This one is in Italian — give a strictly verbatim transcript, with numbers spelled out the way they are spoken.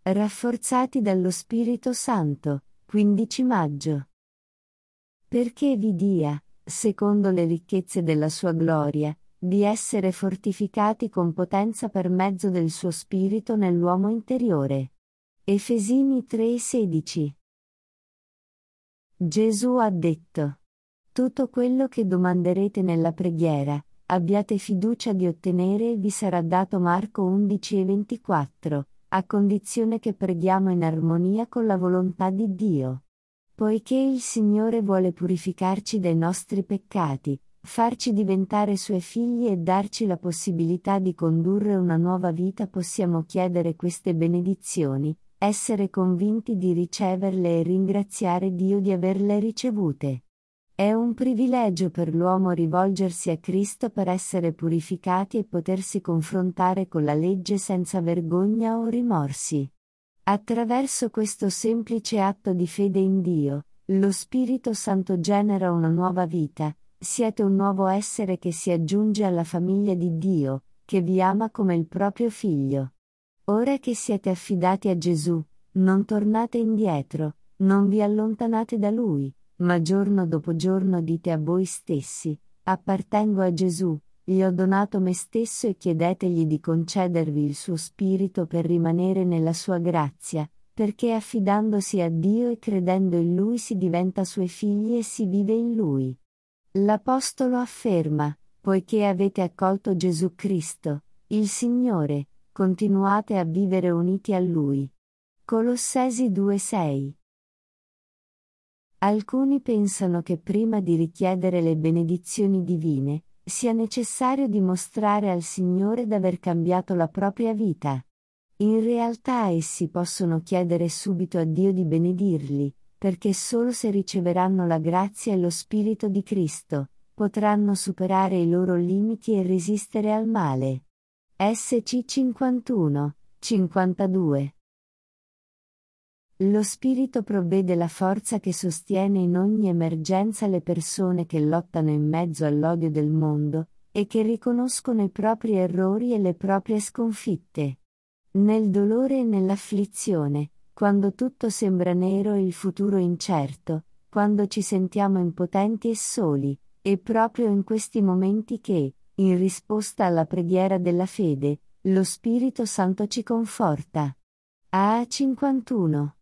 Rafforzati dallo Spirito Santo, quindici maggio. Perché vi dia, secondo le ricchezze della sua gloria, di essere fortificati con potenza per mezzo del suo Spirito nell'uomo interiore. Efesini tre sedici. Gesù ha detto: tutto quello che domanderete nella preghiera, abbiate fiducia di ottenere e vi sarà dato. Marco undici e ventiquattro, a condizione che preghiamo in armonia con la volontà di Dio. Poiché il Signore vuole purificarci dai nostri peccati, farci diventare Suoi figli e darci la possibilità di condurre una nuova vita, possiamo chiedere queste benedizioni, essere convinti di riceverle e ringraziare Dio di averle ricevute. È un privilegio per l'uomo rivolgersi a Cristo per essere purificati e potersi confrontare con la legge senza vergogna o rimorsi. Attraverso questo semplice atto di fede in Dio, lo Spirito Santo genera una nuova vita, siete un nuovo essere che si aggiunge alla famiglia di Dio, che vi ama come il proprio figlio. Ora che siete affidati a Gesù, non tornate indietro, non vi allontanate da Lui, ma giorno dopo giorno dite a voi stessi: appartengo a Gesù, gli ho donato me stesso, e chiedetegli di concedervi il suo Spirito per rimanere nella sua grazia, perché affidandosi a Dio e credendo in Lui si diventa Suoi figli e si vive in Lui. L'Apostolo afferma: poiché avete accolto Gesù Cristo, il Signore, continuate a vivere uniti a Lui. Colossesi due sei. Alcuni pensano che prima di richiedere le benedizioni divine, sia necessario dimostrare al Signore d'aver cambiato la propria vita. In realtà essi possono chiedere subito a Dio di benedirli, perché solo se riceveranno la grazia e lo Spirito di Cristo, potranno superare i loro limiti e resistere al male. S C cinquantuno cinquantadue. Lo Spirito provvede la forza che sostiene in ogni emergenza le persone che lottano in mezzo all'odio del mondo, e che riconoscono i propri errori e le proprie sconfitte. Nel dolore e nell'afflizione, quando tutto sembra nero e il futuro incerto, quando ci sentiamo impotenti e soli, è proprio in questi momenti che, in risposta alla preghiera della fede, lo Spirito Santo ci conforta. A cinquantuno.